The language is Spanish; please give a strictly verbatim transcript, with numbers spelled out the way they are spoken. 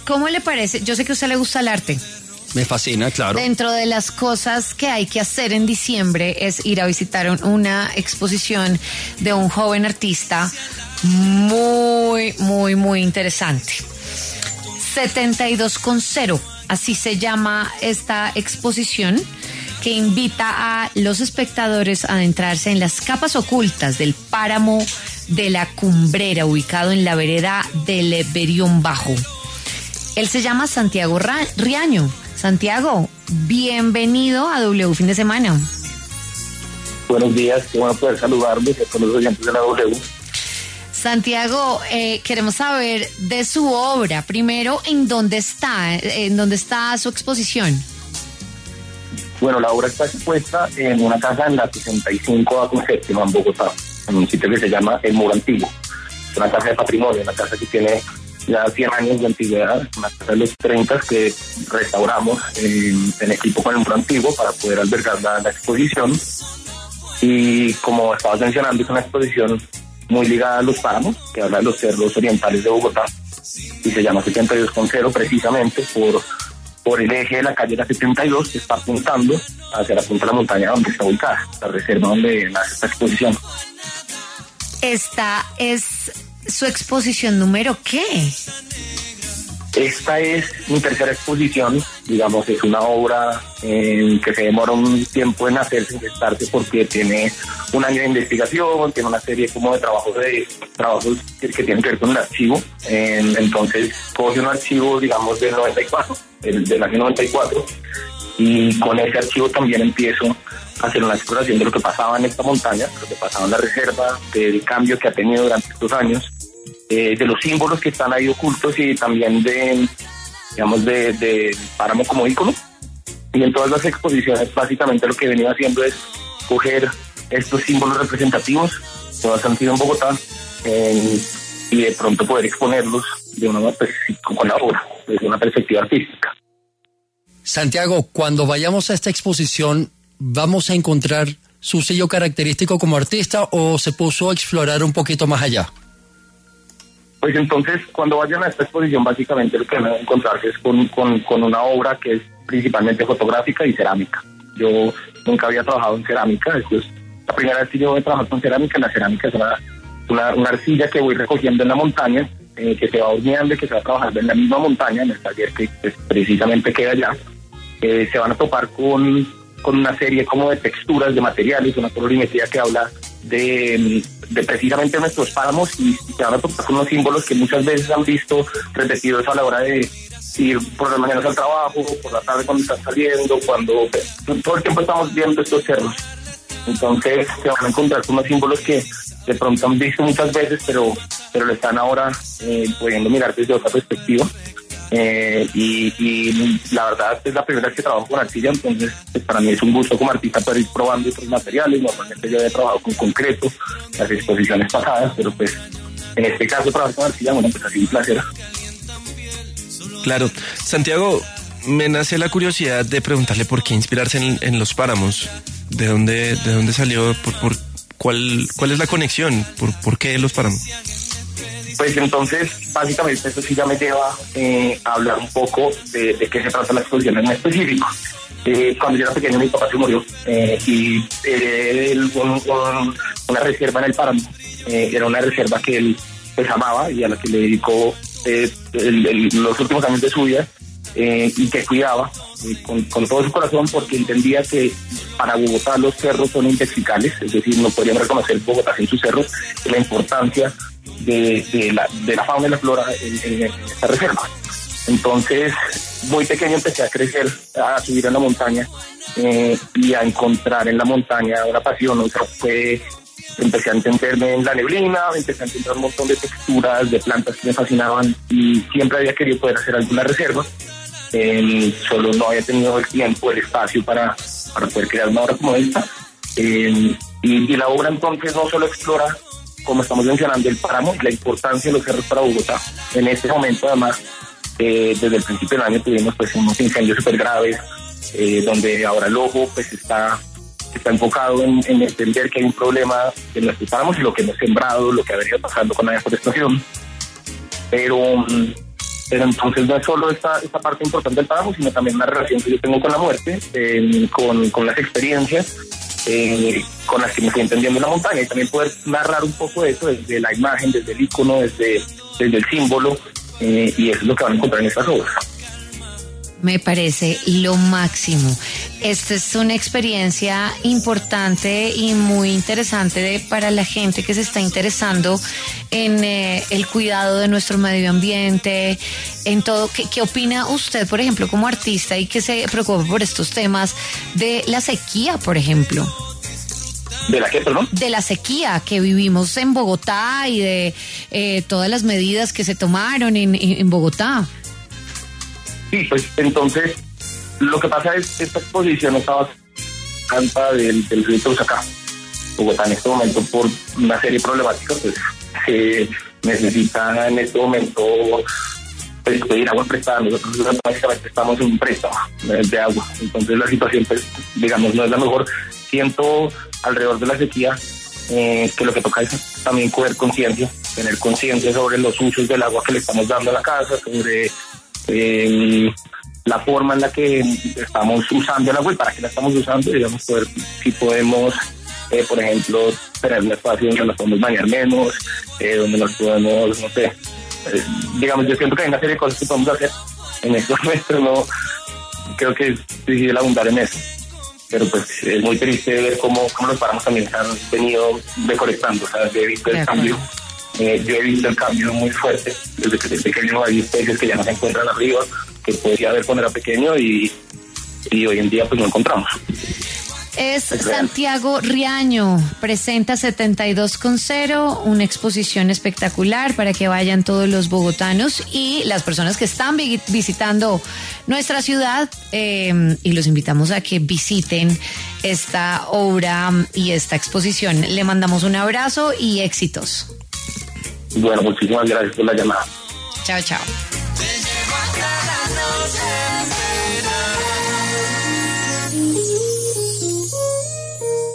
¿cómo le parece? Yo sé que a usted le gusta el arte. Me fascina, claro. Dentro de las cosas que hay que hacer en diciembre es ir a visitar un, una exposición de un joven artista muy, muy, muy interesante. setenta y dos con cero, así se llama esta exposición, que invita a los espectadores a adentrarse en las capas ocultas del páramo de la Cumbrera, ubicado en la vereda del Berión Bajo. Él se llama Santiago Ra- Riaño. Santiago, bienvenido a W Fin de Semana. Buenos días, qué bueno poder saludarlos con los oyentes de la W. Santiago, eh, queremos saber de su obra. Primero, ¿en dónde está? ¿En dónde está su exposición? Bueno, la obra está expuesta en una casa en la sesenta y cinco A con séptima en Bogotá, en un sitio que se llama El Muro Antiguo. Es una casa de patrimonio, una casa que tiene ya cien años de antigüedad, una casa de los treinta que restauramos eh, en equipo con El Muro Antiguo para poder albergar la, la exposición. Y como estabas mencionando, es una exposición muy ligada a los páramos, que habla de los cerros orientales de Bogotá, y se llama setenta y dos con cero precisamente por, por el eje de la calle La setenta y dos, que está apuntando hacia la punta de la montaña donde está ubicada, la reserva donde nace esta exposición. Esta es su exposición número ¿qué? Esta es mi tercera exposición, digamos, es una obra eh, que se demora un tiempo en hacerse, en gestarse, porque tiene un año de investigación, tiene una serie como de trabajos de trabajos que, que tienen que ver con el archivo. Eh, entonces, coge un archivo, digamos, del noventa y cuatro, del, del año noventa y cuatro, y con ese archivo también empiezo a hacer una exploración de lo que pasaba en esta montaña, lo que pasaba en la reserva, del cambio que ha tenido durante estos años, Eh, de los símbolos que están ahí ocultos y también de, digamos, de, de páramo como ícono. Y en todas las exposiciones básicamente lo que he venido haciendo es coger estos símbolos representativos, todas han sido en Bogotá, eh, y de pronto poder exponerlos de una con la obra, desde una perspectiva artística. Santiago, cuando vayamos a esta exposición, ¿vamos a encontrar su sello característico como artista o se puso a explorar un poquito más allá? Pues entonces, cuando vayan a esta exposición, básicamente lo que van a encontrarse es con, con, con una obra que es principalmente fotográfica y cerámica. Yo nunca había trabajado en cerámica, esto es la primera vez que yo voy a trabajar con cerámica. La cerámica es una, una, una arcilla que voy recogiendo en la montaña, eh, que se va horneando y que se va trabajando en la misma montaña, en el taller que pues, precisamente queda allá. Eh, se van a topar con, con una serie como de texturas, de materiales, una colorimetría que habla de, de precisamente nuestros páramos, y se van a topar con unos símbolos que muchas veces han visto repetidos a la hora de ir por las mañanas al trabajo, por la tarde cuando están saliendo, cuando todo el tiempo estamos viendo estos cerros. Entonces se van a encontrar con unos símbolos que de pronto han visto muchas veces, pero, pero lo están ahora eh, pudiendo mirar desde otra perspectiva. Eh, y, y la verdad es la primera vez que trabajo con arcilla, entonces pues, para mí es un gusto como artista poder ir probando otros materiales. Normalmente yo he trabajado con concreto las exposiciones pasadas, pero pues en este caso trabajar con arcilla, bueno, pues ha sido un placer. Claro. Santiago, me nace la curiosidad de preguntarle por qué inspirarse en, en los páramos. ¿De dónde, de dónde salió? Por, por, ¿cuál, ¿Cuál es la conexión? ¿Por, por qué los páramos? Pues entonces, básicamente, esto sí ya me lleva eh, a hablar un poco de, de qué se trata la exposición en específico. Eh, cuando yo era pequeño, mi papá se murió eh, y heredé un, un, una reserva en el páramo. Eh, era una reserva que él pues, amaba y a la que le dedicó eh, el, el, los últimos años de su vida, eh, y que cuidaba eh, con, con todo su corazón, porque entendía que para Bogotá los cerros son indexicales, es decir, no podríamos reconocer Bogotá sin sus cerros, y la importancia De, de, la, de la fauna y la flora en, en, en esta reserva. Entonces, muy pequeño empecé a crecer, a subir a la montaña eh, y a encontrar en la montaña una pasión. O sea, fue, empecé a entenderme en la neblina, empecé a encontrar un montón de texturas, de plantas que me fascinaban, y siempre había querido poder hacer alguna reserva. Eh, solo no había tenido el tiempo, el espacio para, para poder crear una obra como esta. Eh, y, y la obra entonces no solo explora, como estamos mencionando, el páramo y la importancia de los cerros para Bogotá. En este momento, además, eh, desde el principio del año tuvimos pues unos incendios súper graves, eh, donde ahora el ojo pues está, está enfocado en, en entender que hay un problema en nuestros páramos y lo que hemos sembrado, lo que ha venido pasando con la deforestación. Pero, pero entonces no es solo esta, esta parte importante del páramo, sino también la relación que yo tengo con la muerte, eh, con, con las experiencias eh, con las que me fui entendiendo en la montaña, y también poder narrar un poco eso desde la imagen, desde el icono, desde, desde el símbolo, eh, y eso es lo que van a encontrar en estas obras. Me parece lo máximo. Esta es una experiencia importante y muy interesante de, para la gente que se está interesando en eh, el cuidado de nuestro medio ambiente, en todo. ¿Qué, qué opina usted, por ejemplo, como artista y que se preocupa por estos temas de la sequía, por ejemplo? ¿De la qué, perdón? De la sequía que vivimos en Bogotá y de eh, todas las medidas que se tomaron en, en, en Bogotá. Sí, pues entonces lo que pasa es que esta exposición estaba canta del, del río Teusaca. Bogotá en este momento, por una serie de problemáticas, pues eh, necesita en este momento pues, pedir agua prestada. Nosotros básicamente estamos en un préstamo de agua, entonces la situación, pues digamos, no es la mejor. Siento alrededor de la sequía eh, que lo que toca es también coger conciencia, tener conciencia sobre los usos del agua que le estamos dando a la casa, sobre Eh, la forma en la que estamos usando el agua y para qué la estamos usando, digamos, poder, si podemos, eh, por ejemplo, tener un espacio donde nos podemos bañar menos, eh, donde nos podemos, no sé, eh, digamos, yo siento que hay una serie de cosas que podemos hacer en estos momentos, no, creo que es difícil abundar en eso, pero pues es muy triste ver cómo, cómo los páramos también se han venido deforestando, o sea, he visto el cambio. Eh, yo he visto el cambio muy fuerte desde que desde pequeño. Hay especies que ya no se encuentran arriba, que podía haber cuando era pequeño, y, y hoy en día pues no encontramos. Es, es Santiago Riaño, presenta setenta y dos con cero, una exposición espectacular para que vayan todos los bogotanos y las personas que están vi- visitando nuestra ciudad, eh, y los invitamos a que visiten esta obra y esta exposición. Le mandamos un abrazo y éxitos. Bueno, muchísimas gracias por la llamada. Chao, chao.